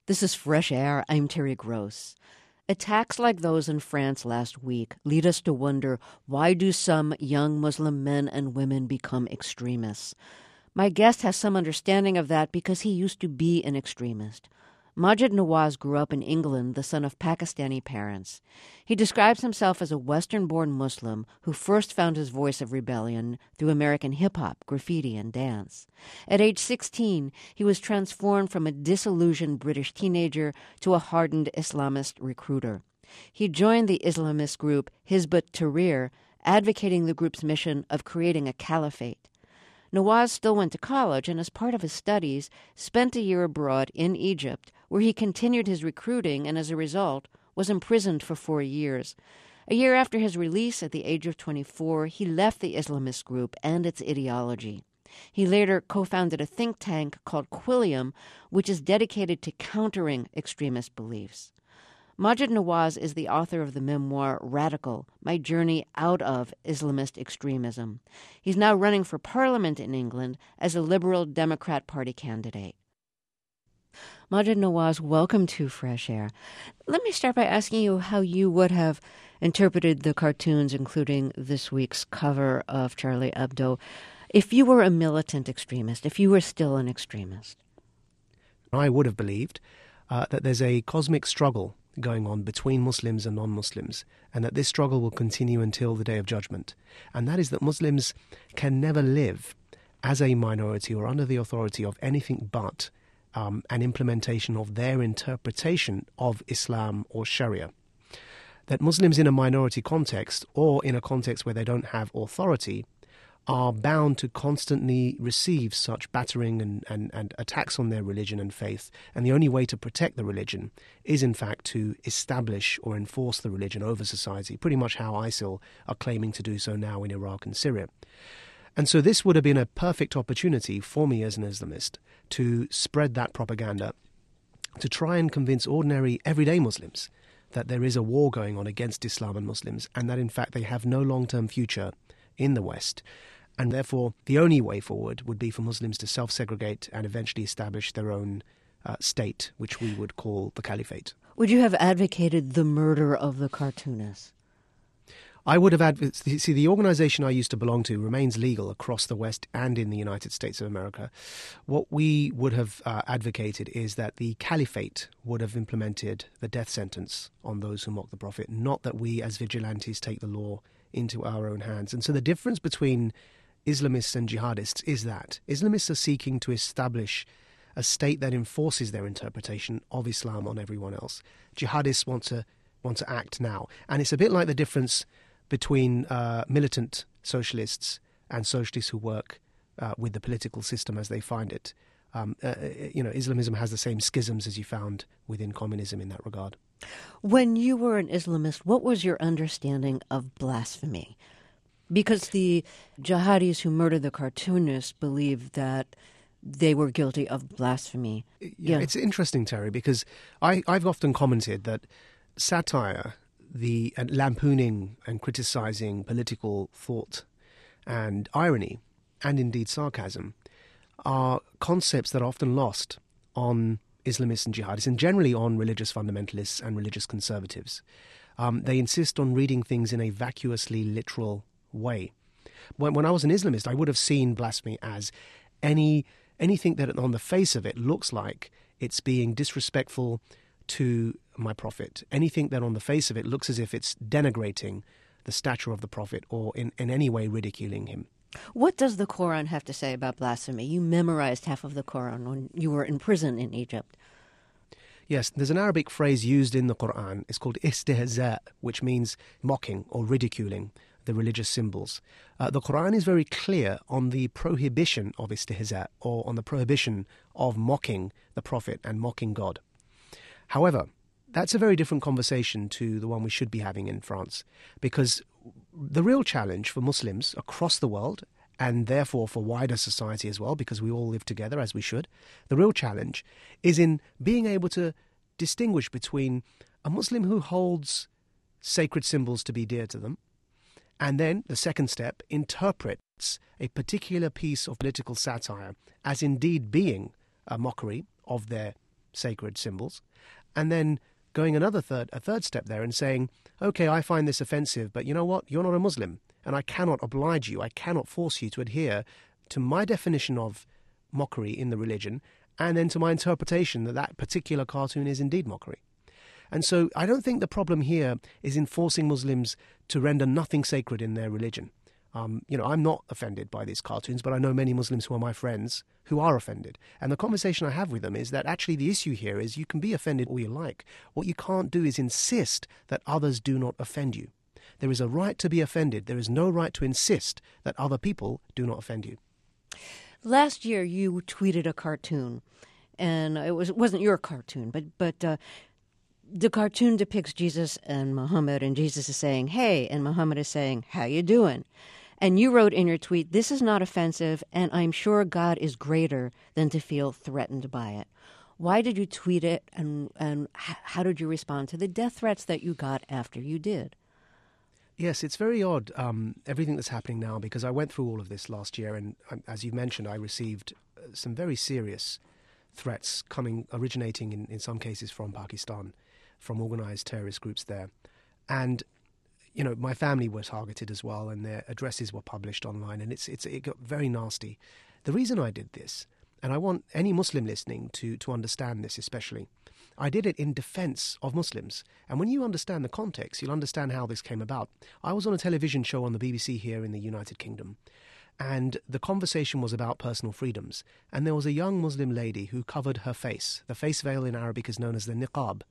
This is Fresh Air. I'm Terry Gross. Attacks like those in France last week lead us to wonder, why do some young Muslim men and women become extremists? My guest has some understanding of that because he used to be an extremist. Maajid Nawaz grew up in England, the son of Pakistani parents. He describes himself as a Western-born Muslim who first found his voice of rebellion through American hip-hop, graffiti, and dance. At age 16, he was transformed from a disillusioned British teenager to a hardened Islamist recruiter. He joined the Islamist group Hizb ut-Tahrir, advocating the group's mission of creating a caliphate. Nawaz still went to college and, as part of his studies, spent a year abroad in Egypt, where he continued his recruiting and, as a result, was imprisoned for 4 years. A year after his release, at the age of 24, he left the Islamist group and its ideology. He later co-founded a think tank called Quilliam, which is dedicated to countering extremist beliefs. Maajid Nawaz is the author of the memoir Radical, My Journey Out of Islamist Extremism. He's now running for parliament in England as a Liberal Democrat Party candidate. Maajid Nawaz, welcome to Fresh Air. Let me start by asking you how you would have interpreted the cartoons, including this week's cover of Charlie Hebdo, if you were a militant extremist, if you were still an extremist. I would have believed that there's a cosmic struggle going on between Muslims and non-Muslims, and that this struggle will continue until the Day of Judgment. And that is that Muslims can never live as a minority or under the authority of anything but an implementation of their interpretation of Islam or Sharia. That Muslims in a minority context, or in a context where they don't have authority, are bound to constantly receive such battering and attacks on their religion and faith. And the only way to protect the religion is, in fact, to establish or enforce the religion over society, pretty much how ISIL are claiming to do so now in Iraq and Syria. And so this would have been a perfect opportunity for me as an Islamist to spread that propaganda, to try and convince ordinary, everyday Muslims that there is a war going on against Islam and Muslims, and that, in fact, they have no long-term future in the West. And therefore, the only way forward would be for Muslims to self-segregate and eventually establish their own state, which we would call the caliphate. Would you have advocated the murder of the cartoonist? I would have advocated. See, the organization I used to belong to remains legal across the West and in the United States of America. What we would have advocated is that the caliphate would have implemented the death sentence on those who mock the Prophet, not that we as vigilantes take the law into our own hands. And so the difference between Islamists and jihadists is that Islamists are seeking to establish a state that enforces their interpretation of Islam on everyone else. Jihadists want to act now. And it's a bit like the difference between militant socialists and socialists who work with the political system as they find it. Islamism has the same schisms as you found within communism in that regard. When you were an Islamist, what was your understanding of blasphemy? Because the jihadis who murdered the cartoonist believed that they were guilty of blasphemy. Yeah. It's interesting, Terry, because I've often commented that satire, the lampooning and criticizing political thought and irony, and indeed sarcasm, are concepts that are often lost on Islamists and jihadists, and generally on religious fundamentalists and religious conservatives. They insist on reading things in a vacuously literal way. When I was an Islamist, I would have seen blasphemy as anything that on the face of it looks like it's being disrespectful to my Prophet, anything that on the face of it looks as if it's denigrating the stature of the Prophet or in any way ridiculing him. What does the Quran have to say about blasphemy? You memorized half of the Quran when you were in prison in Egypt. Yes, there's an Arabic phrase used in the Quran. It's called istihza, which means mocking or ridiculing the religious symbols. The Quran is very clear on the prohibition of istihza, or on the prohibition of mocking the Prophet and mocking God. However, that's a very different conversation to the one we should be having in France, because the real challenge for Muslims across the world, and therefore for wider society as well, because we all live together as we should, the real challenge is in being able to distinguish between a Muslim who holds sacred symbols to be dear to them, and then, the second step, interprets a particular piece of political satire as indeed being a mockery of their sacred symbols, and then going a third step there and saying, okay, I find this offensive, but you know what? You're not a Muslim, and I cannot oblige you. I cannot force you to adhere to my definition of mockery in the religion, and then to my interpretation that that particular cartoon is indeed mockery. And so I don't think the problem here is in forcing Muslims to render nothing sacred in their religion. I'm not offended by these cartoons, but I know many Muslims who are my friends who are offended. And the conversation I have with them is that actually the issue here is you can be offended all you like. What you can't do is insist that others do not offend you. There is a right to be offended. There is no right to insist that other people do not offend you. Last year you tweeted a cartoon, and it wasn't your cartoon, but the cartoon depicts Jesus and Muhammad, and Jesus is saying, hey, and Muhammad is saying, how you doing? And you wrote in your tweet, this is not offensive, and I'm sure God is greater than to feel threatened by it. Why did you tweet it, and how did you respond to the death threats that you got after you did? Yes, it's very odd, everything that's happening now, because I went through all of this last year, and as you mentioned, I received some very serious threats originating in some cases from Pakistan, from organized terrorist groups there. And my family were targeted as well, and their addresses were published online, and it got very nasty. The reason I did this, and I want any Muslim listening to understand this especially, I did it in defense of Muslims. And when you understand the context, you'll understand how this came about. I was on a television show on the BBC here in the United Kingdom, and the conversation was about personal freedoms. And there was a young Muslim lady who covered her face. The face veil in Arabic is known as the niqab.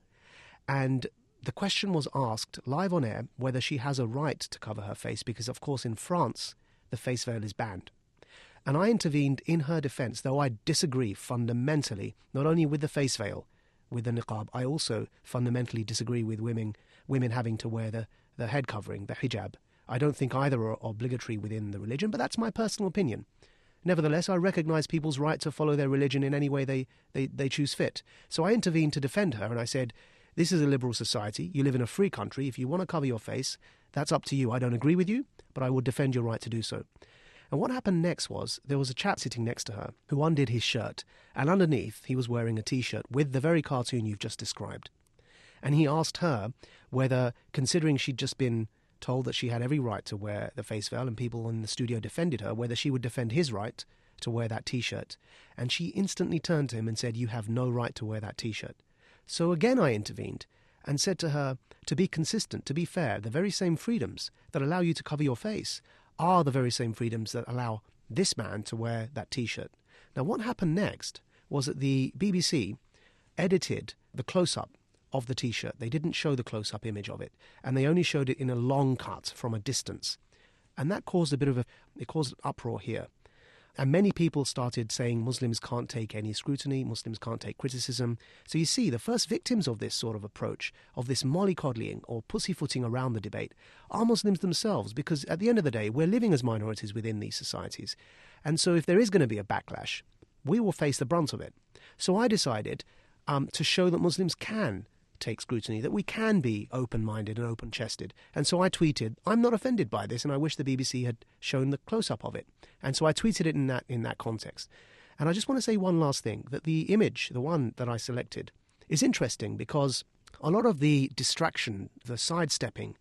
And the question was asked live on air whether she has a right to cover her face, because, of course, in France, the face veil is banned. And I intervened in her defense, though I disagree fundamentally, not only with the face veil, with the niqab, I also fundamentally disagree with women having to wear the head covering, the hijab. I don't think either are obligatory within the religion, but that's my personal opinion. Nevertheless, I recognize people's right to follow their religion in any way they choose fit. So I intervened to defend her, and I said, this is a liberal society. You live in a free country. If you want to cover your face, that's up to you. I don't agree with you, but I will defend your right to do so. And what happened next was there was a chap sitting next to her who undid his shirt, and underneath he was wearing a T-shirt with the very cartoon you've just described. And he asked her whether, considering she'd just been told that she had every right to wear the face veil and people in the studio defended her, whether she would defend his right to wear that T-shirt. And she instantly turned to him and said, you have no right to wear that T-shirt. So again I intervened and said to her, to be consistent, to be fair, the very same freedoms that allow you to cover your face are the very same freedoms that allow this man to wear that T-shirt. Now, what happened next was that the BBC edited the close-up of the T-shirt. They didn't show the close-up image of it, and they only showed it in a long cut from a distance. And that caused it caused an uproar here. And many people started saying Muslims can't take any scrutiny, Muslims can't take criticism. So you see, the first victims of this sort of approach, of this mollycoddling or pussyfooting around the debate, are Muslims themselves, because at the end of the day, we're living as minorities within these societies. And so if there is going to be a backlash, we will face the brunt of it. So I decided to show that Muslims can take scrutiny, that we can be open-minded and open-chested. And so I tweeted, I'm not offended by this, and I wish the BBC had shown the close-up of it. And so I tweeted it in that context. And I just want to say one last thing, that the image, the one that I selected, is interesting because a lot of the distraction, the sidestepping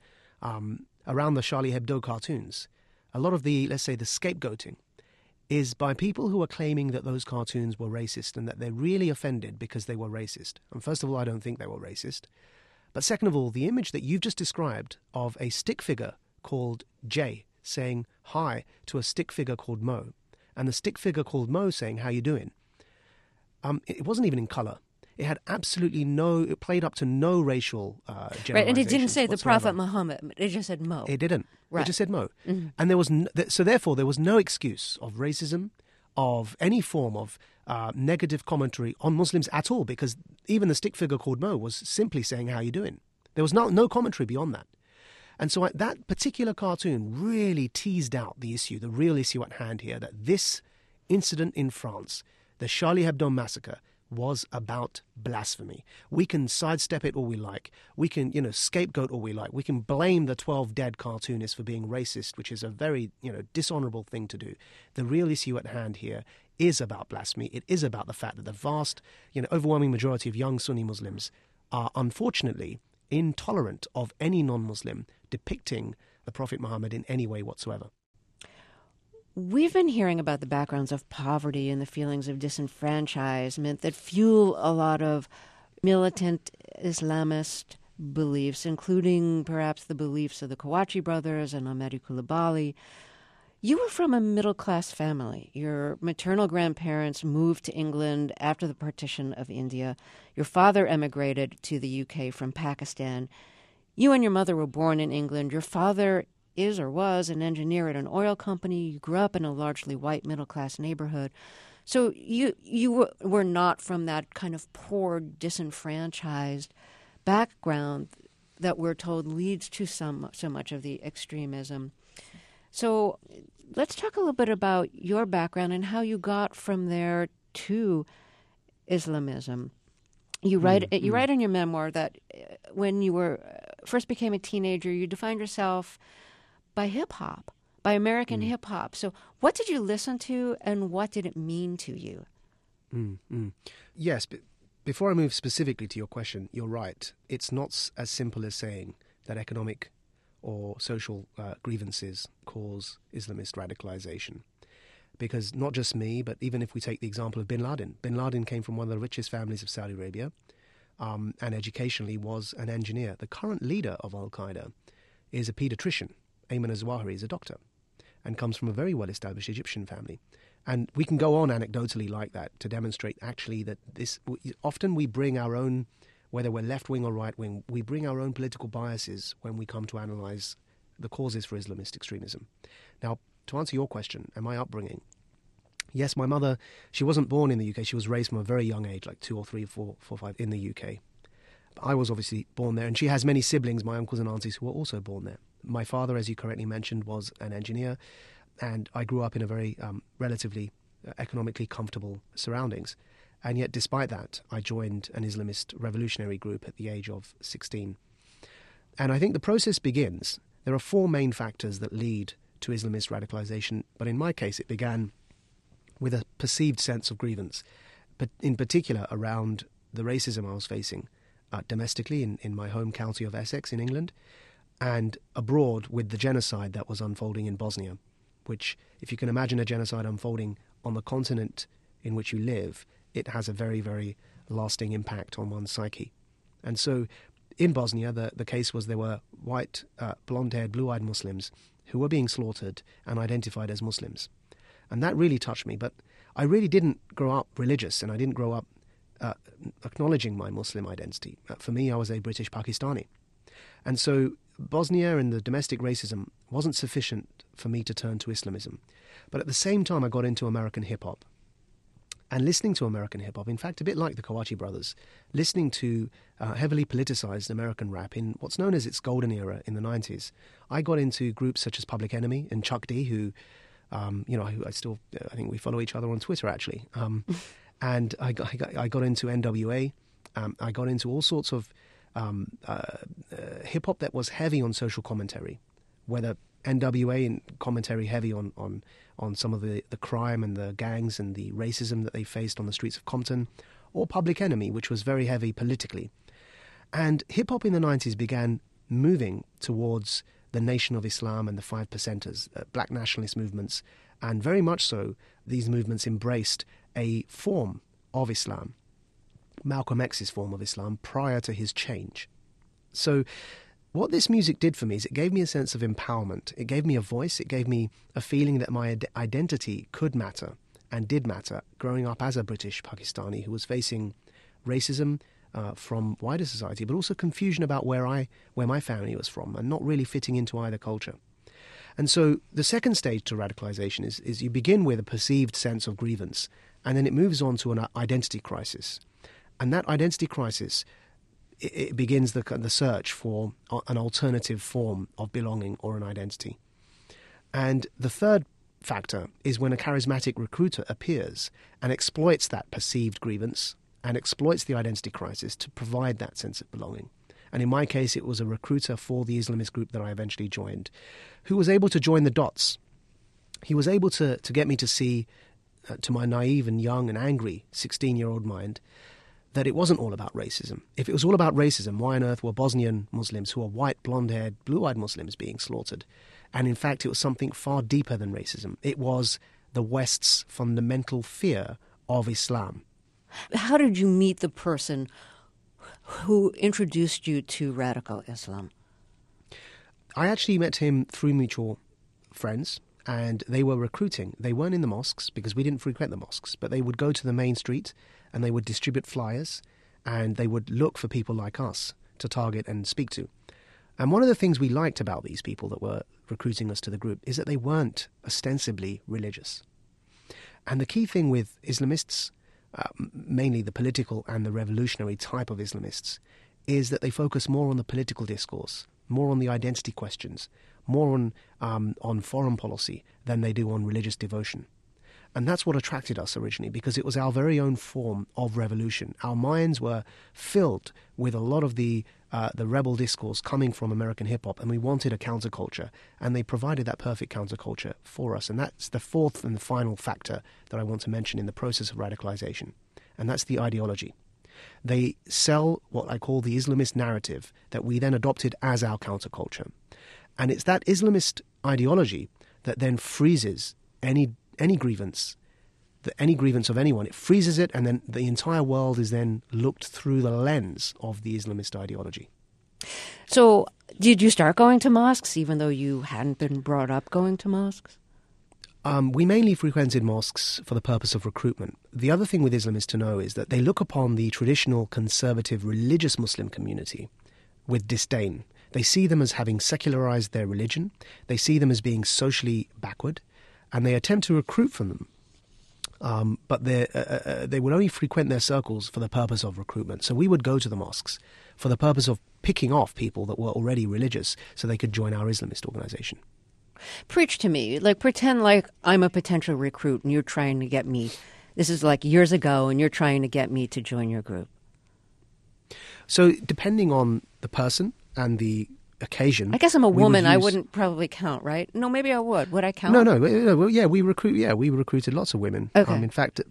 around the Charlie Hebdo cartoons, a lot of the, let's say, the scapegoating, is by people who are claiming that those cartoons were racist and that they're really offended because they were racist. And first of all, I don't think they were racist. But second of all, the image that you've just described of a stick figure called Jay saying hi to a stick figure called Mo, and the stick figure called Mo saying, how you doing? It wasn't even in colour. It had absolutely it played up to no racial generalizations. Right, and it didn't say whatsoever. The Prophet Muhammad. It just said Mo. It didn't. Right. It just said Mo. Mm-hmm. And there was so therefore there was no excuse of racism, of any form of negative commentary on Muslims at all, because even the stick figure called Mo was simply saying, how you doing? There was no commentary beyond that. And so that particular cartoon really teased out the issue, the real issue at hand here, that this incident in France, the Charlie Hebdo massacre, was about blasphemy. We can sidestep it all we like. We can, scapegoat all we like. We can blame the 12 dead cartoonists for being racist, which is a very, dishonorable thing to do. The real issue at hand here is about blasphemy. It is about the fact that the vast, overwhelming majority of young Sunni Muslims are unfortunately intolerant of any non-Muslim depicting the Prophet Muhammad in any way whatsoever. We've been hearing about the backgrounds of poverty and the feelings of disenfranchisement that fuel a lot of militant Islamist beliefs, including perhaps the beliefs of the Kawachi brothers and Ahmadi Coulibaly. You were from a middle-class family. Your maternal grandparents moved to England after the partition of India. Your father emigrated to the UK from Pakistan. You and your mother were born in England. Your father is or was an engineer at an oil company. You grew up in a largely white middle-class neighborhood. So you were not from that kind of poor, disenfranchised background that we're told leads to so much of the extremism. So let's talk a little bit about your background and how you got from there to Islamism. You write in your memoir that when you first became a teenager, you defined yourself by hip-hop, by American hip-hop. So what did you listen to and what did it mean to you? Yes, but before I move specifically to your question, you're right. It's not as simple as saying that economic or social grievances cause Islamist radicalization. Because not just me, but even if we take the example of Bin Laden came from one of the richest families of Saudi Arabia and educationally was an engineer. The current leader of Al-Qaeda is a pediatrician. Ayman al-Zawahiri is a doctor and comes from a very well-established Egyptian family. And we can go on anecdotally like that to demonstrate actually that often we bring our own, whether we're left-wing or right-wing, we bring our own political biases when we come to analyse the causes for Islamist extremism. Now, to answer your question and my upbringing, yes, my mother, she wasn't born in the UK. She was raised from a very young age, like 2 or 3, 4, 5, in the UK. I was obviously born there, and she has many siblings, my uncles and aunties, who were also born there. My father, as you correctly mentioned, was an engineer, and I grew up in a very relatively economically comfortable surroundings. And yet, despite that, I joined an Islamist revolutionary group at the age of 16. And I think the process begins. There are 4 main factors that lead to Islamist radicalization, but in my case, it began with a perceived sense of grievance, but in particular around the racism I was facing domestically in my home county of Essex in England, and abroad with the genocide that was unfolding in Bosnia, which, if you can imagine a genocide unfolding on the continent in which you live, it has a very, very lasting impact on one's psyche. And so in Bosnia, the case was there were white, blonde-haired, blue-eyed Muslims who were being slaughtered and identified as Muslims. And that really touched me. But I really didn't grow up religious, and I didn't grow up acknowledging my Muslim identity. For me, I was a British Pakistani. And so Bosnia and the domestic racism wasn't sufficient for me to turn to Islamism. But at the same time, I got into American hip-hop. And listening to American hip-hop, in fact, a bit like the Kawachi brothers, listening to heavily politicized American rap in what's known as its golden era in the 90s, I got into groups such as Public Enemy and Chuck D, who, who I think we follow each other on Twitter, actually. And I got into NWA. I got into all sorts of hip-hop that was heavy on social commentary, whether NWA and commentary heavy on some of the crime and the gangs and the racism that they faced on the streets of Compton, or Public Enemy, which was very heavy politically. And hip-hop in the 90s began moving towards the Nation of Islam and the Five Percenters, black nationalist movements, and very much so, these movements embraced a form of Islam, Malcolm X's form of Islam, prior to his change. So what this music did for me is it gave me a sense of empowerment. It gave me a voice. It gave me a feeling that my identity could matter and did matter, growing up as a British Pakistani who was facing racism from wider society, but also confusion about where my family was from and not really fitting into either culture. And so the second stage to radicalization is you begin with a perceived sense of grievance, and then it moves on to an identity crisis. And that identity crisis, it begins the search for an alternative form of belonging or an identity. And the third factor is when a charismatic recruiter appears and exploits that perceived grievance and exploits the identity crisis to provide that sense of belonging. And in my case, it was a recruiter for the Islamist group that I eventually joined, who was able to join the dots. He was able to get me to see to my naive and young and angry 16-year-old mind, that it wasn't all about racism. If it was all about racism, why on earth were Bosnian Muslims who are white, blonde-haired, blue-eyed Muslims being slaughtered? And in fact, it was something far deeper than racism. It was the West's fundamental fear of Islam. How did you meet the person who introduced you to radical Islam? I actually met him through mutual friends, and they were recruiting. They weren't in the mosques because we didn't frequent the mosques, but they would go to the main street and they would distribute flyers and they would look for people like us to target and speak to. And one of the things we liked about these people that were recruiting us to the group is that they weren't ostensibly religious. And the key thing with Islamists, mainly the political and the revolutionary type of Islamists, is that they focus more on the political discourse, more on the identity questions, more on foreign policy than they do on religious devotion. And that's what attracted us originally, because it was our very own form of revolution. Our minds were filled with a lot of the rebel discourse coming from American hip-hop, and we wanted a counterculture, and they provided that perfect counterculture for us. And that's the fourth and the final factor that I want to mention in the process of radicalization, and that's the ideology. They sell what I call the Islamist narrative that we then adopted as our counterculture. And it's that Islamist ideology that then freezes any grievance of anyone. It freezes it, and then the entire world is then looked through the lens of the Islamist ideology. So did you start going to mosques even though you hadn't been brought up going to mosques? We mainly frequented mosques for the purpose of recruitment. The other thing with Islamists to know is that they look upon the traditional conservative religious Muslim community with disdain. They see them as having secularized their religion. They see them as being socially backward, and they attempt to recruit from them. But they would only frequent their circles for the purpose of recruitment. So we would go to the mosques for the purpose of picking off people that were already religious so they could join our Islamist organization. Preach to me. Like, pretend like I'm a potential recruit and you're trying to get me. This is like years ago and you're trying to get me to join your group. So depending on the person and the occasion. I guess I'm a woman. I wouldn't probably count, right? No, maybe I would. Would I count? No. Yeah, we recruited lots of women. Okay. In fact,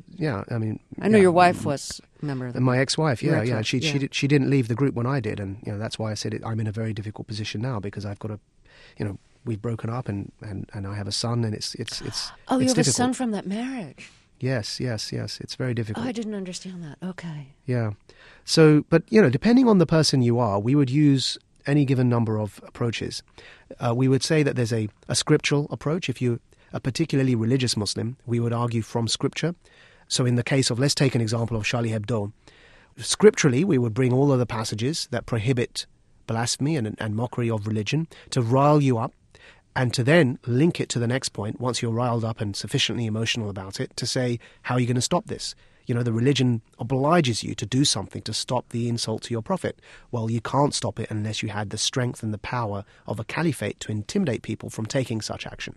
I know your wife was a member of the group. My ex-wife, yeah. She didn't leave the group when I did, and that's why I said I'm in a very difficult position now, because I've got we've broken up, and I have a son, and it's Oh, it's you have difficult. a son from that marriage. Yes. It's very difficult. Oh, I didn't understand that. Okay. Yeah. So, but depending on the person you are, we would use any given number of approaches. We would say that there's a scriptural approach. If you're a particularly religious Muslim, we would argue from scripture. So in the case of, let's take an example of Charlie Hebdo. Scripturally, we would bring all of the passages that prohibit blasphemy and mockery of religion to rile you up, and to then link it to the next point, once you're riled up and sufficiently emotional about it, to say, how are you going to stop this? The religion obliges you to do something to stop the insult to your prophet. Well, you can't stop it unless you had the strength and the power of a caliphate to intimidate people from taking such action.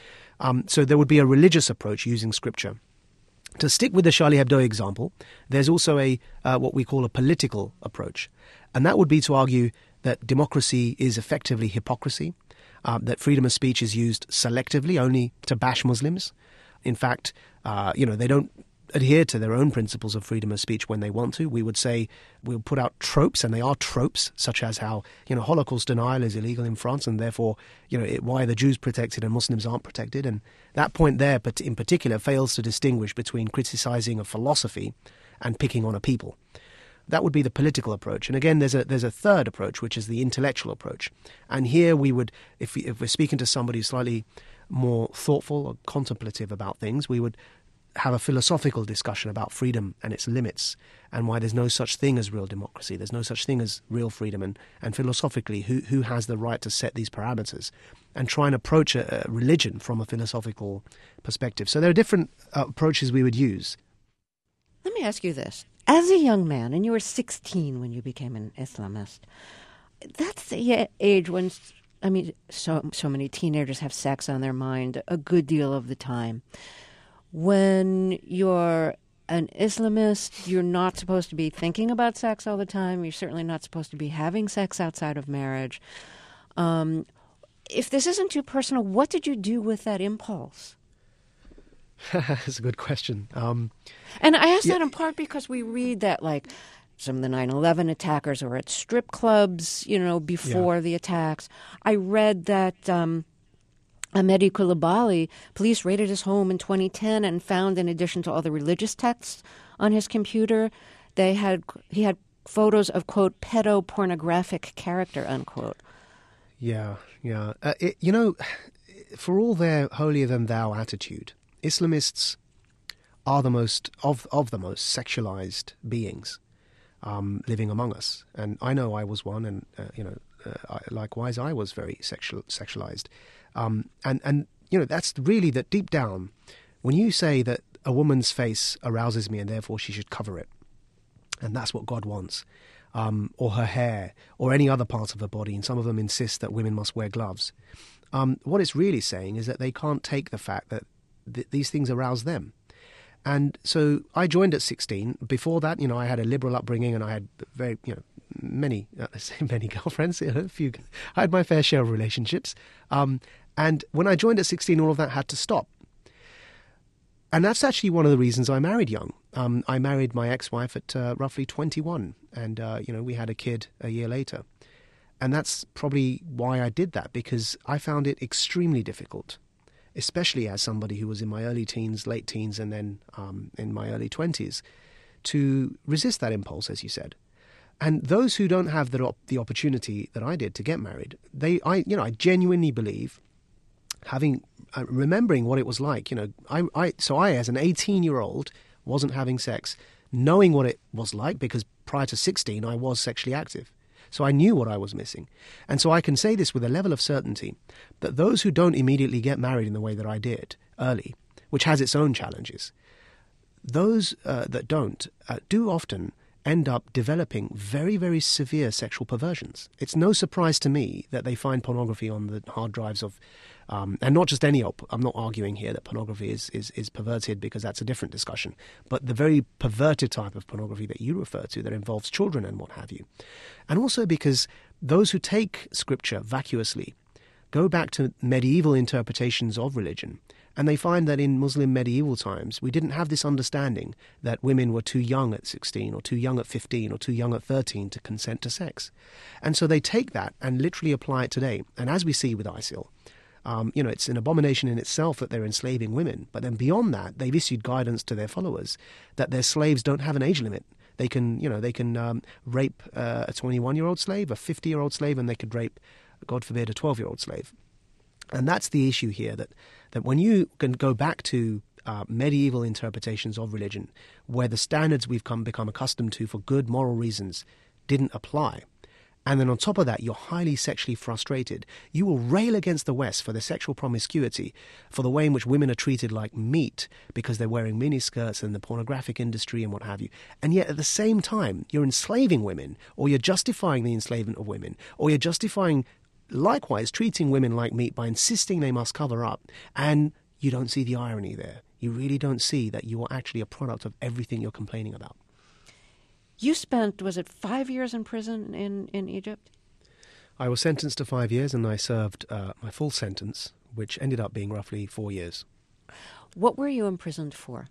So there would be a religious approach using scripture. To stick with the Charlie Hebdo example, there's also what we call a political approach. And that would be to argue that democracy is effectively hypocrisy, that freedom of speech is used selectively only to bash Muslims. In fact, they don't adhere to their own principles of freedom of speech when they want to. We would say we'll put out tropes, and they are tropes, such as how Holocaust denial is illegal in France, and therefore why are the Jews protected and Muslims aren't protected. And that point there, but in particular, fails to distinguish between criticizing a philosophy and picking on a people. That would be the political approach. And again, there's a third approach, which is the intellectual approach. And here we would, if we're speaking to somebody slightly more thoughtful or contemplative about things, we would have a philosophical discussion about freedom and its limits, and why there's no such thing as real democracy, there's no such thing as real freedom, and philosophically who has the right to set these parameters, and try and approach a religion from a philosophical perspective. So there are different approaches we would use. Let me ask you this. As a young man, and you were 16 when you became an Islamist, that's the age when, so many teenagers have sex on their mind a good deal of the time. When you're an Islamist, you're not supposed to be thinking about sex all the time. You're certainly not supposed to be having sex outside of marriage. If this isn't too personal, what did you do with that impulse? That's a good question. And I ask Yeah, that in part because we read that, like, some of the 9/11 attackers were at strip clubs, yeah, before the attacks. I read that Mehdi Coulibaly, police raided his home in 2010 and found, in addition to all the religious texts on his computer, he had photos of, quote, pedopornographic character, unquote. yeah, yeah. For all their holier-than-thou attitude, Islamists are the most of the most sexualized beings living among us. And I know I was one, and likewise I was very sexualized. And that's really that deep down, when you say that a woman's face arouses me and therefore she should cover it, and that's what God wants, or her hair, or any other part of her body, and some of them insist that women must wear gloves. What it's really saying is that they can't take the fact that these things arouse them. And so I joined at 16. Before that, I had a liberal upbringing, and I had many girlfriends, a few. I had my fair share of relationships. And when I joined at 16, all of that had to stop. And that's actually one of the reasons I married young. I married my ex-wife at roughly 21, and we had a kid a year later. And that's probably why I did that, because I found it extremely difficult, especially as somebody who was in my early teens, late teens, and then in my early 20s, to resist that impulse, as you said. And those who don't have the opportunity that I did to get married, I genuinely believe, remembering what it was like, I as an 18-year-old wasn't having sex, knowing what it was like, because prior to 16 I was sexually active. So I knew what I was missing. And so I can say this with a level of certainty, that those who don't immediately get married in the way that I did early, which has its own challenges, those that don't do often end up developing very, very severe sexual perversions. It's no surprise to me that they find pornography on the hard drives of, and not just any, I'm not arguing here that pornography is perverted, because that's a different discussion, but the very perverted type of pornography that you refer to that involves children and what have you. And also because those who take scripture vacuously go back to medieval interpretations of religion, and they find that in Muslim medieval times, we didn't have this understanding that women were too young at 16 or too young at 15 or too young at 13 to consent to sex. And so they take that and literally apply it today. And as we see with ISIL, it's an abomination in itself that they're enslaving women. But then beyond that, they've issued guidance to their followers that their slaves don't have an age limit. They can rape a 21-year-old slave, a 50-year-old slave, and they could rape, God forbid, a 12-year-old slave. And that's the issue here, that when you can go back to medieval interpretations of religion, where the standards we've become accustomed to for good moral reasons didn't apply, and then on top of that you're highly sexually frustrated, you will rail against the West for their sexual promiscuity, for the way in which women are treated like meat because they're wearing miniskirts and the pornographic industry and what have you. And yet at the same time you're enslaving women, or you're justifying the enslavement of women, or you're justifying likewise treating women like meat by insisting they must cover up, and you don't see the irony there. You really don't see that you are actually a product of everything you're complaining about. You spent, was it 5 years in prison in Egypt? I was sentenced to 5 years, and I served my full sentence, which ended up being roughly 4 years. What were you imprisoned for?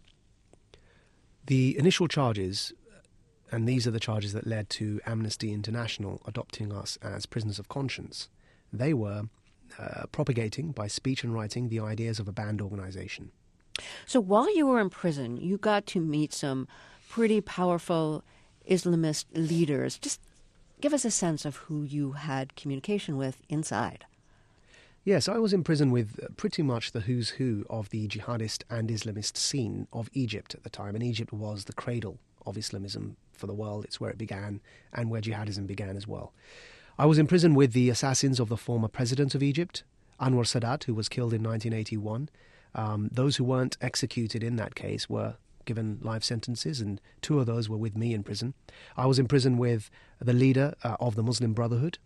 The initial charges, and these are the charges that led to Amnesty International adopting us as prisoners of conscience, they were propagating by speech and writing the ideas of a banned organization. So while you were in prison, you got to meet some pretty powerful Islamist leaders. Just give us a sense of who you had communication with inside. Yes, I was in prison with pretty much the who's who of the jihadist and Islamist scene of Egypt at the time, and Egypt was the cradle of Islamism for the world. It's where it began and where jihadism began as well. I was in prison with the assassins of the former president of Egypt, Anwar Sadat, who was killed in 1981. Those who weren't executed in that case were given life sentences, and 2 of those were with me in prison. I was in prison with the leader of the Muslim Brotherhood.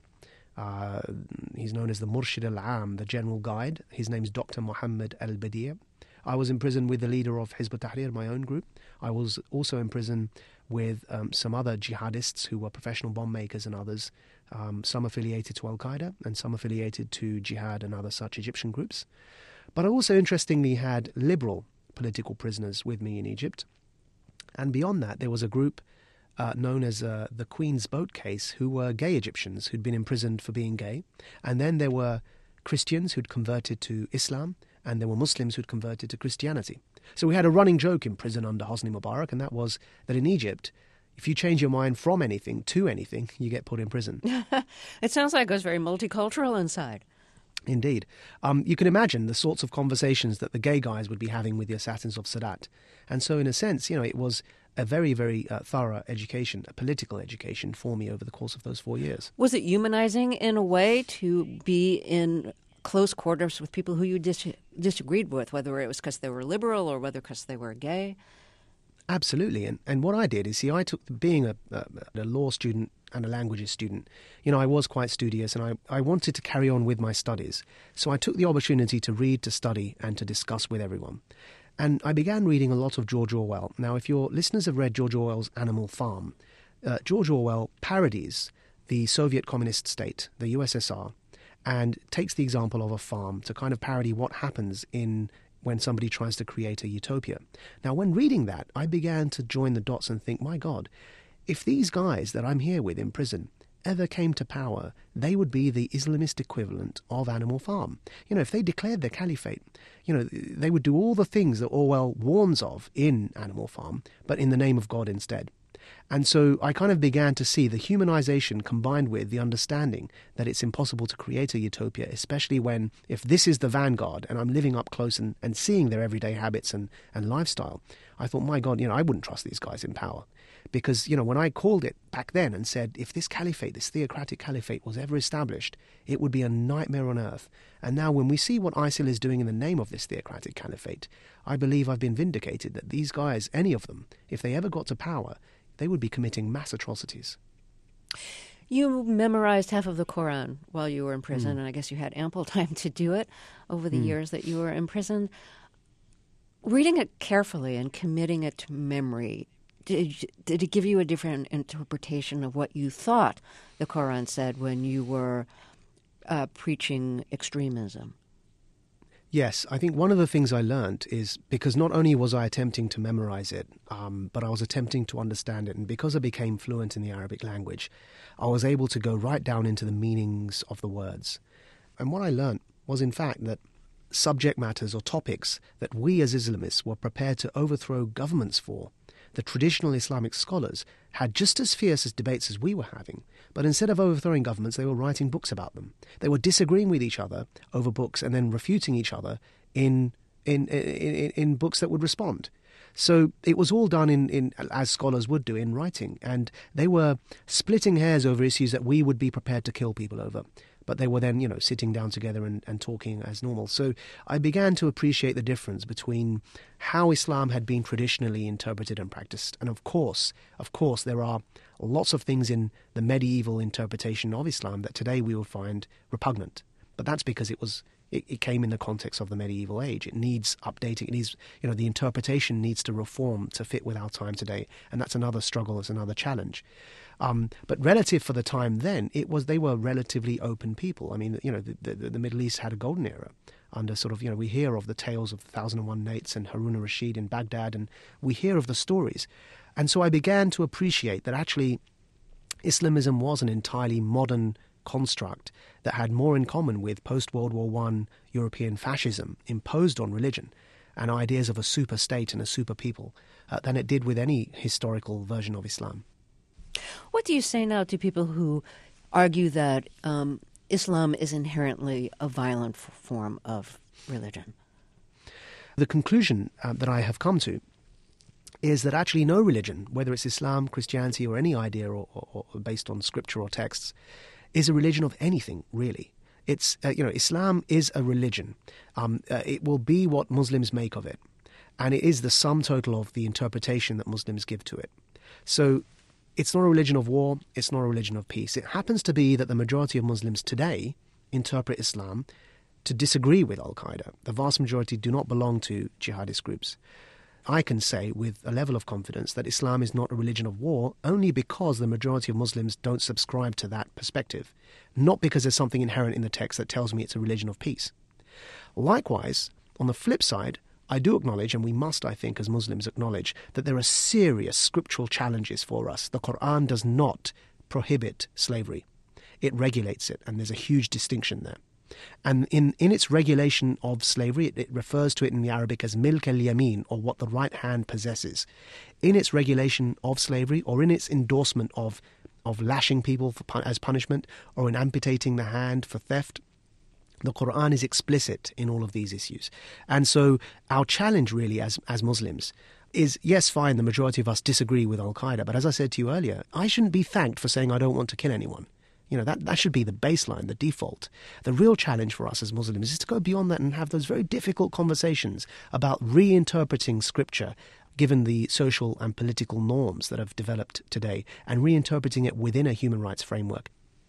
He's known as the Murshid al-Am, the general guide. His name's Dr. Muhammad al-Badi'. I was in prison with the leader of Hizb ut-Tahrir, my own group. I was also in prison with some other jihadists who were professional bomb makers and others, some affiliated to Al-Qaeda and some affiliated to Jihad and other such Egyptian groups. But I also interestingly had liberal political prisoners with me in Egypt. And beyond that, there was a group known as the Queen's Boat case, who were gay Egyptians who'd been imprisoned for being gay. And then there were Christians who'd converted to Islam, and there were Muslims who'd converted to Christianity. So we had a running joke in prison under Hosni Mubarak, and that was that in Egypt, if you change your mind from anything to anything, you get put in prison. It sounds like it was very multicultural inside. Indeed. You can imagine the sorts of conversations that the gay guys would be having with the assassins of Sadat. And so in a sense, it was a very, very thorough education, a political education for me over the course of those 4 years. Was it humanizing in a way to be in close quarters with people who you disagreed with, whether it was because they were liberal or whether because they were gay? Absolutely. And what I did is, I took, being a law student and a languages student, I was quite studious, and I wanted to carry on with my studies. So I took the opportunity to read, to study, and to discuss with everyone. And I began reading a lot of George Orwell. Now, if your listeners have read George Orwell's Animal Farm, George Orwell parodies the Soviet communist state, the USSR, and takes the example of a farm to kind of parody what happens when somebody tries to create a utopia. Now, when reading that, I began to join the dots and think, my God, if these guys that I'm here with in prison ever came to power, they would be the Islamist equivalent of Animal Farm. If they declared their caliphate, they would do all the things that Orwell warns of in Animal Farm, but in the name of God instead. And so I kind of began to see the humanization combined with the understanding that it's impossible to create a utopia, especially if this is the vanguard and I'm living up close and seeing their everyday habits and lifestyle. I thought, my God, I wouldn't trust these guys in power. Because, when I called it back then and said, if this caliphate, this theocratic caliphate was ever established, it would be a nightmare on earth. And now when we see what ISIL is doing in the name of this theocratic caliphate, I believe I've been vindicated that these guys, any of them, if they ever got to power, they would be committing mass atrocities. You memorized half of the Quran while you were in prison, and I guess you had ample time to do it over the years that you were in prison. Reading it carefully and committing it to memory, did it give you a different interpretation of what you thought the Quran said when you were preaching extremism? Yes, I think one of the things I learned is because not only was I attempting to memorize it, but I was attempting to understand it. And because I became fluent in the Arabic language, I was able to go right down into the meanings of the words. And what I learned was, in fact, that subject matters or topics that we as Islamists were prepared to overthrow governments for, the traditional Islamic scholars had just as fierce as debates as we were having, but instead of overthrowing governments, they were writing books about them. They were disagreeing with each other over books and then refuting each other in books that would respond. So it was all done in as scholars would do, in writing, and they were splitting hairs over issues that we would be prepared to kill people over. But they were then, sitting down together and talking as normal. So I began to appreciate the difference between how Islam had been traditionally interpreted and practiced. And of course, there are lots of things in the medieval interpretation of Islam that today we would find repugnant. But that's because it came in the context of the medieval age. It needs updating. It needs, the interpretation needs to reform to fit with our time today. And that's another struggle, it's another challenge. But relative for the time then, they were relatively open people. I mean, the Middle East had a golden era under sort of, we hear of the tales of the 1001 Nights and Harun al-Rashid in Baghdad, and we hear of the stories. And so I began to appreciate that actually Islamism was an entirely modern construct that had more in common with post-World War I European fascism imposed on religion and ideas of a super state and a super people than it did with any historical version of Islam. What do you say now to people who argue that Islam is inherently a violent form of religion? The conclusion that I have come to is that actually no religion, whether it's Islam, Christianity, or any idea or based on scripture or texts, is a religion of anything, really. It's Islam is a religion. It will be what Muslims make of it, and it is the sum total of the interpretation that Muslims give to it. So it's not a religion of war, it's not a religion of peace. It happens to be that the majority of Muslims today interpret Islam to disagree with Al-Qaeda. The vast majority do not belong to jihadist groups. I can say with a level of confidence that Islam is not a religion of war only because the majority of Muslims don't subscribe to that perspective, not because there's something inherent in the text that tells me it's a religion of peace. Likewise, on the flip side, I do acknowledge, and we must, I think, as Muslims acknowledge, that there are serious scriptural challenges for us. The Quran does not prohibit slavery. It regulates it, and there's a huge distinction there. And in its regulation of slavery, it refers to it in the Arabic as milk al-yamin, or what the right hand possesses. In its regulation of slavery, or in its endorsement of lashing people as punishment, or in amputating the hand for theft, the Quran is explicit in all of these issues. And so our challenge really as Muslims is, yes, fine, the majority of us disagree with Al-Qaeda, but as I said to you earlier, I shouldn't be thanked for saying I don't want to kill anyone. That should be the baseline, the default. The real challenge for us as Muslims is to go beyond that and have those very difficult conversations about reinterpreting Scripture, given the social and political norms that have developed today, and reinterpreting it within a human rights framework.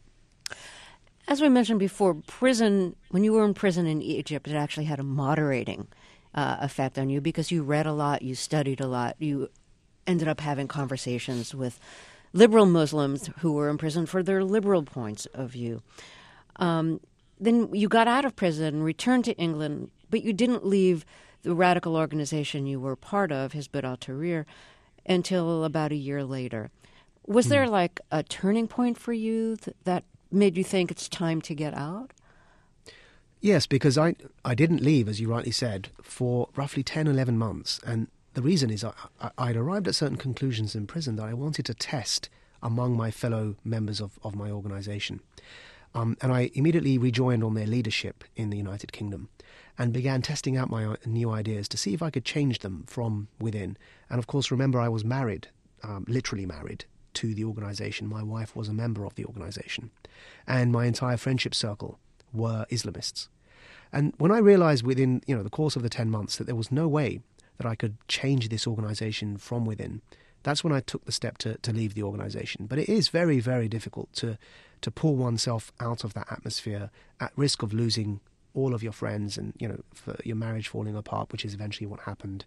As we mentioned before, when you were in prison in Egypt, it actually had a moderating effect on you because you read a lot, you studied a lot, you ended up having conversations with liberal Muslims who were in prison for their liberal points of view. Then you got out of prison, returned to England, but you didn't leave the radical organization you were part of, Hizb ut-Tahrir, until about a year later. Was there like a turning point for you that made you think it's time to get out? Yes, because I didn't leave, as you rightly said, for roughly 10, 11 months. And the reason is I'd arrived at certain conclusions in prison that I wanted to test among my fellow members of my organisation. And I immediately rejoined on their leadership in the United Kingdom and began testing out my new ideas to see if I could change them from within. And of course, remember, I was married, literally married, to the organisation. My wife was a member of the organisation. And my entire friendship circle were Islamists. And when I realised within the course of the 10 months that there was no way that I could change this organisation from within, that's when I took the step to leave the organisation. But it is very, very difficult to pull oneself out of that atmosphere at risk of losing all of your friends and for your marriage falling apart, which is eventually what happened.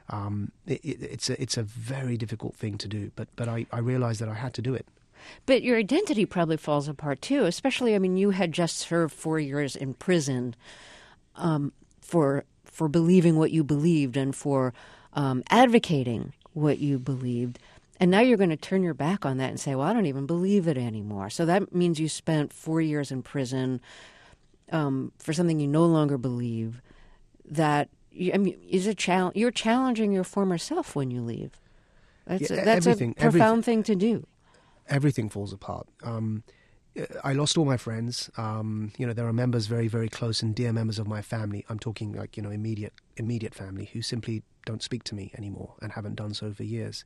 It's a very difficult thing to do, but I realised that I had to do it. But your identity probably falls apart too, especially, you had just served 4 years in prison for believing what you believed and for advocating what you believed. And now you're going to turn your back on that and say, well, I don't even believe it anymore. So that means you spent 4 years in prison for something you no longer believe. That is a challenge. You're challenging your former self when you leave. That's a profound thing to do. Everything falls apart. I lost all my friends. There are members, very, very close and dear members of my family. I'm talking like, immediate family who simply don't speak to me anymore and haven't done so for years.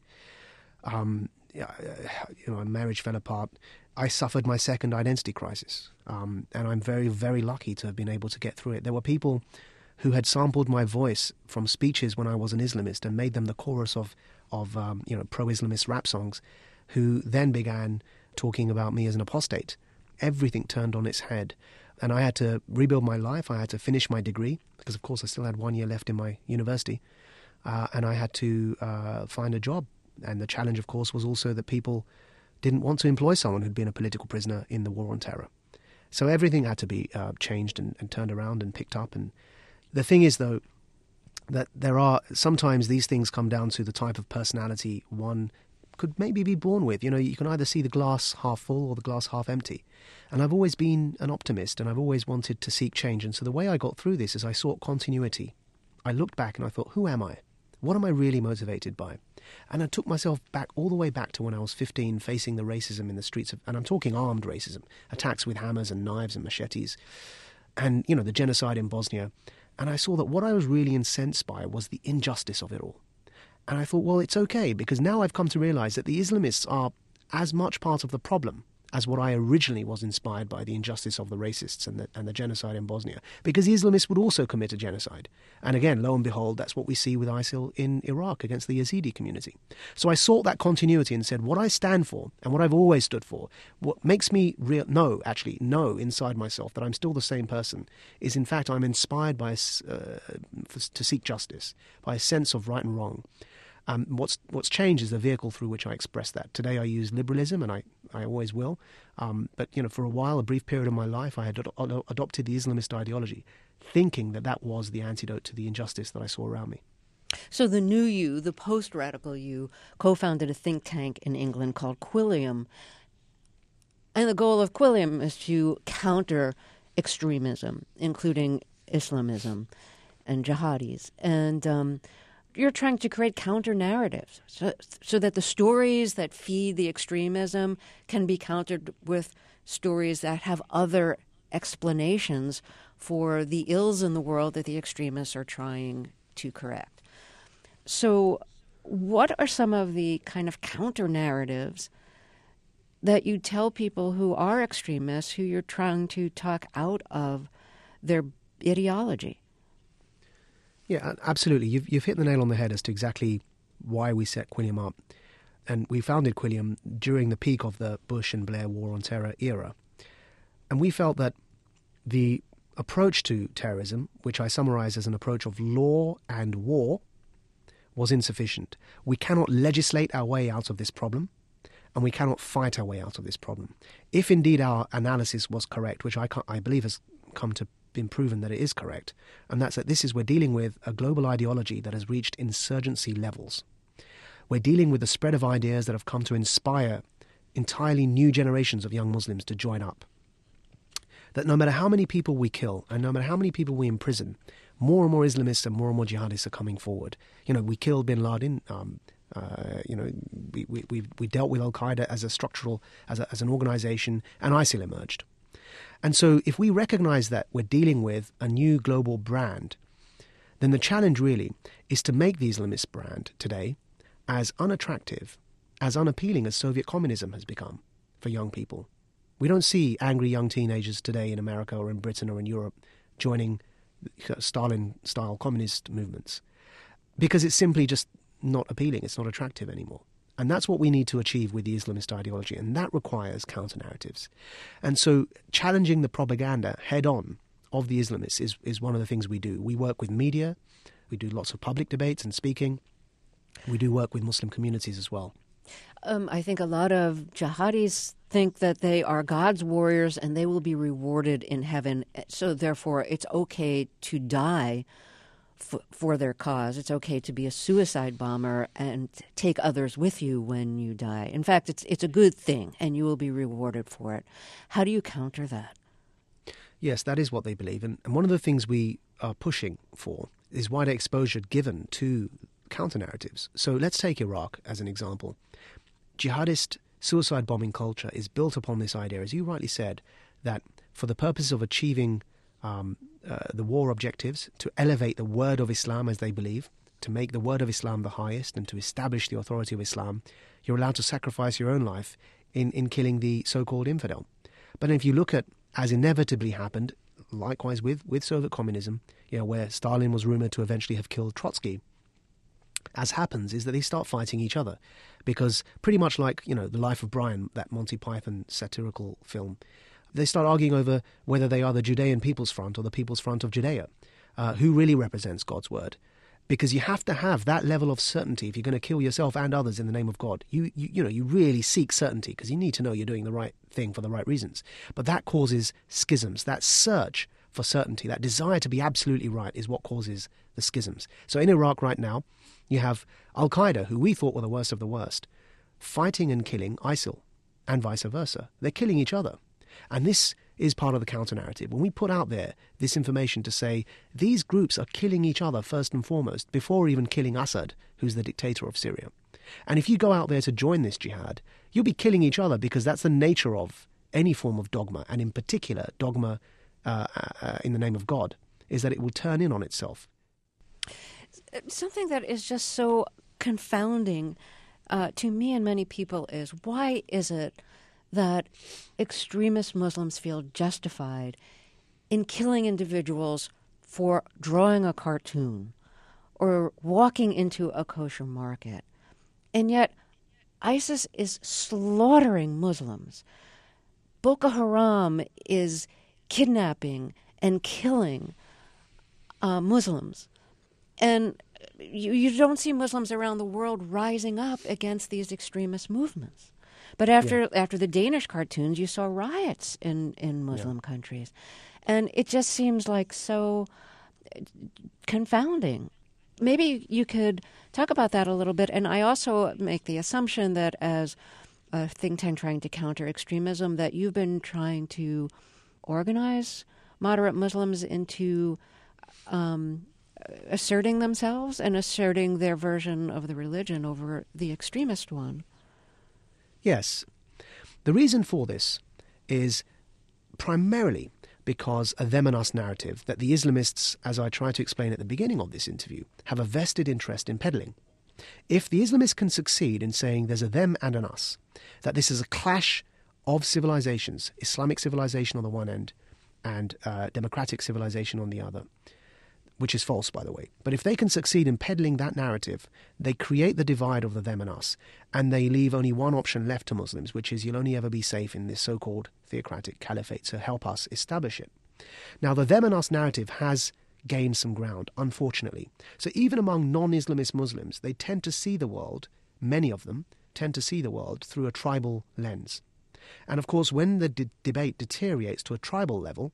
My marriage fell apart. I suffered my second identity crisis. And I'm very, very lucky to have been able to get through it. There were people who had sampled my voice from speeches when I was an Islamist and made them the chorus of pro-Islamist rap songs, who then began talking about me as an apostate. Everything turned on its head. And I had to rebuild my life. I had to finish my degree, because of course I still had 1 year left in my university. And I had to find a job. And the challenge, of course, was also that people didn't want to employ someone who'd been a political prisoner in the war on terror. So everything had to be changed and turned around and picked up. And the thing is, though, that there are sometimes these things come down to the type of personality one could maybe be born with. You can either see the glass half full or the glass half empty. And I've always been an optimist, and I've always wanted to seek change. And so the way I got through this is I sought continuity. I looked back and I thought, who am I? What am I really motivated by? And I took myself back all the way back to when I was 15, facing the racism in the streets and I'm talking armed racism, attacks with hammers and knives and machetes, and, the genocide in Bosnia. And I saw that what I was really incensed by was the injustice of it all. And I thought, well, it's okay, because now I've come to realize that the Islamists are as much part of the problem as what I originally was inspired by, the injustice of the racists and the genocide in Bosnia. Because the Islamists would also commit a genocide. And again, lo and behold, that's what we see with ISIL in Iraq against the Yazidi community. So I sought that continuity and said, what I stand for and what I've always stood for, what makes me know inside myself that I'm still the same person, is in fact I'm inspired by to seek justice, by a sense of right and wrong. What's changed is the vehicle through which I express that. Today I use liberalism, and I always will. But for a while, a brief period of my life, I had adopted the Islamist ideology. thinking that that was the antidote to the injustice that I saw around me. So the new you, the post-radical you, co-founded a think tank in England called Quilliam. And the goal of Quilliam is to counter extremism, including Islamism and jihadis. And you're trying to create counter-narratives so that the stories that feed the extremism can be countered with stories that have other explanations for the ills in the world that the extremists are trying to correct. So what are some of the kind of counter-narratives that you tell people who are extremists, who you're trying to talk out of their ideology? Yeah, absolutely. You've hit the nail on the head as to exactly why we set Quilliam up. And we founded Quilliam during the peak of the Bush and Blair War on Terror era. And we felt that the approach to terrorism, which I summarize as an approach of law and war, was insufficient. We cannot legislate our way out of this problem, and we cannot fight our way out of this problem. If indeed our analysis was correct, which I believe has come to been proven that it is correct, and that's that we're dealing with a global ideology that has reached insurgency levels. We're dealing with the spread of ideas that have come to inspire entirely new generations of young Muslims to join up. That no matter how many people we kill and no matter how many people we imprison, more and more Islamists and more jihadists are coming forward. We killed bin Laden. We dealt with Al-Qaeda as a structural, as an organization, and ISIL emerged. And so if we recognize that we're dealing with a new global brand, then the challenge really is to make the Islamist brand today as unattractive, as unappealing as Soviet communism has become for young people. We don't see angry young teenagers today in America or in Britain or in Europe joining Stalin-style communist movements because it's simply just not appealing, it's not attractive anymore. And that's what we need to achieve with the Islamist ideology, and that requires counter-narratives. And so challenging the propaganda head-on of the Islamists is one of the things we do. We work with media, we do lots of public debates and speaking, we do work with Muslim communities as well. I think a lot of jihadis think that they are God's warriors and they will be rewarded in heaven. So therefore, it's okay to die for their cause. It's okay to be a suicide bomber and take others with you when you die. In fact, it's a good thing and you will be rewarded for it. How do you counter that? Yes, that is what they believe. And one of the things we are pushing for is wider exposure given to counter-narratives. So let's take Iraq as an example. Jihadist suicide bombing culture is built upon this idea, as you rightly said, that for the purpose of achieving the war objectives, to elevate the word of Islam as they believe, to make the word of Islam the highest and to establish the authority of Islam, you're allowed to sacrifice your own life in killing the so-called infidel. But if you look at, as inevitably happened, likewise with Soviet communism, where Stalin was rumored to eventually have killed Trotsky, as happens is that they start fighting each other. Because pretty much like, The Life of Brian, that Monty Python satirical film, they start arguing over whether they are the Judean People's Front or the People's Front of Judea, who really represents God's word. Because you have to have that level of certainty if you're going to kill yourself and others in the name of God. You really seek certainty because you need to know you're doing the right thing for the right reasons. But that causes schisms. That search for certainty, that desire to be absolutely right is what causes the schisms. So in Iraq right now, you have Al-Qaeda, who we thought were the worst of the worst, fighting and killing ISIL, and vice versa. They're killing each other. And this is part of the counter-narrative. When we put out there this information to say these groups are killing each other first and foremost, before even killing Assad, who's the dictator of Syria. And if you go out there to join this jihad, you'll be killing each other because that's the nature of any form of dogma, and in particular dogma in the name of God, is that it will turn in on itself. Something that is just so confounding to me and many people is, why is it that extremist Muslims feel justified in killing individuals for drawing a cartoon or walking into a kosher market? And yet ISIS is slaughtering Muslims. Boko Haram is kidnapping and killing Muslims. And you don't see Muslims around the world rising up against these extremist movements. But after the Danish cartoons, you saw riots in Muslim countries. And it just seems like so confounding. Maybe you could talk about that a little bit. And I also make the assumption that as a think tank trying to counter extremism, that you've been trying to organize moderate Muslims into asserting themselves and asserting their version of the religion over the extremist one. Yes. The reason for this is primarily because a them and us narrative that the Islamists, as I tried to explain at the beginning of this interview, have a vested interest in peddling. If the Islamists can succeed in saying there's a them and an us, that this is a clash of civilizations, Islamic civilization on the one end and democratic civilization on the other, which is false, by the way. But if they can succeed in peddling that narrative, they create the divide of the them and us, and they leave only one option left to Muslims, which is you'll only ever be safe in this so-called theocratic caliphate, so help us establish it. Now, the them and us narrative has gained some ground, unfortunately. So even among non-Islamist Muslims, they tend to see the world, many of them, tend to see the world through a tribal lens. And of course, when the debate deteriorates to a tribal level,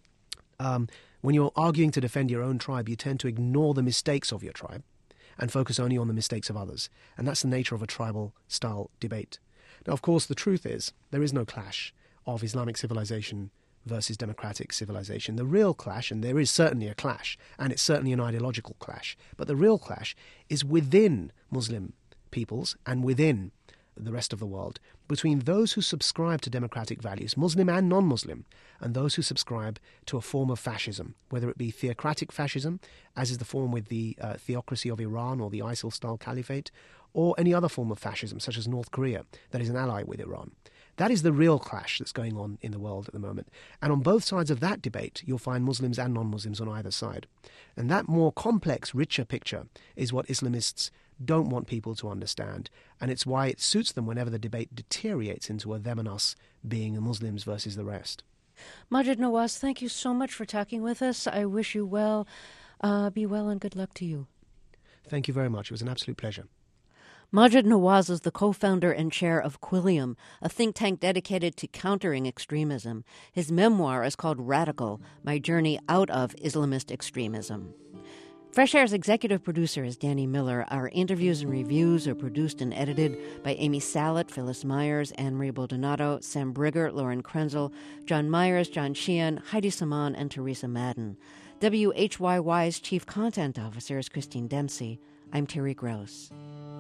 when you're arguing to defend your own tribe, you tend to ignore the mistakes of your tribe and focus only on the mistakes of others. And that's the nature of a tribal-style debate. Now, of course, the truth is there is no clash of Islamic civilization versus democratic civilization. The real clash, and there is certainly a clash, and it's certainly an ideological clash, but the real clash is within Muslim peoples and within the rest of the world, between those who subscribe to democratic values, Muslim and non-Muslim, and those who subscribe to a form of fascism, whether it be theocratic fascism, as is the form with the theocracy of Iran or the ISIL-style caliphate, or any other form of fascism, such as North Korea, that is an ally with Iran. That is the real clash that's going on in the world at the moment. And on both sides of that debate, you'll find Muslims and non-Muslims on either side. And that more complex, richer picture is what Islamists don't want people to understand. And it's why it suits them whenever the debate deteriorates into a them and us being the Muslims versus the rest. Maajid Nawaz, thank you so much for talking with us. I wish you well. Be well and good luck to you. Thank you very much. It was an absolute pleasure. Maajid Nawaz is the co-founder and chair of Quilliam, a think tank dedicated to countering extremism. His memoir is called Radical, My Journey Out of Islamist Extremism. Fresh Air's executive producer is Danny Miller. Our interviews and reviews are produced and edited by Amy Salit, Phyllis Myers, Anne-Marie Baldonado, Sam Brigger, Lauren Krenzel, John Myers, John Sheehan, Heidi Saman, and Teresa Madden. WHYY's chief content officer is Christine Dempsey. I'm Terry Gross.